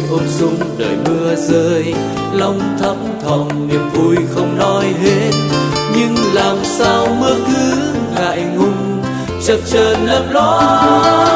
ôm sum đợi mưa rơi. Lòng thấp thỏm niềm vui không nói hết, nhưng làm sao mưa cứ ngại ngùng chập chờn lấp ló.